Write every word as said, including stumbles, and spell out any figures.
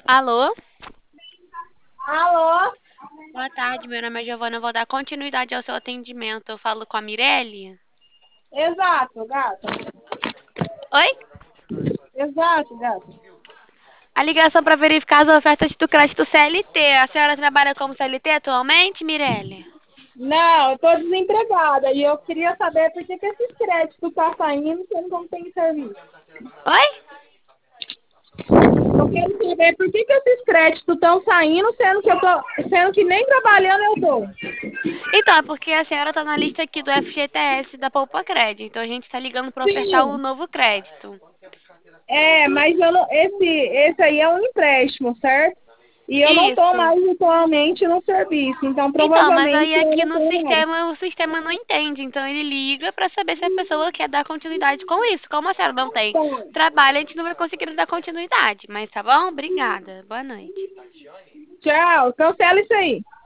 Alô? Alô? Boa tarde, meu nome é Giovana. Eu vou dar continuidade ao seu atendimento. Eu falo com a Mirelle? Exato, gata. Oi? Exato, gata. A ligação para verificar as ofertas do crédito C L T. A senhora trabalha como C L T atualmente, Mirelle? Não, eu tô desempregada e eu queria saber por que, que esses créditos tá saindo sendo que não tem serviço. Oi? Eu quero saber por que, que esses créditos estão saindo sendo que eu tô, sendo que nem trabalhando eu tô. Então, é porque a senhora está na lista aqui do F G T S da Poupa Crédito. Então a gente está ligando para ofertar um Sim, novo crédito. é, mas eu não, esse, esse aí é um empréstimo, certo? E eu não tô Isso. mais atualmente no serviço, então Então, mas provavelmente aí eu aqui não no tenho nada. sistema, o sistema não entende. Então ele liga para saber se a pessoa quer dar continuidade com isso. Como a senhora não tem Então, trabalho, a gente não vai conseguir dar continuidade. Mas tá bom? Obrigada. Boa noite. tchau, cancela isso aí.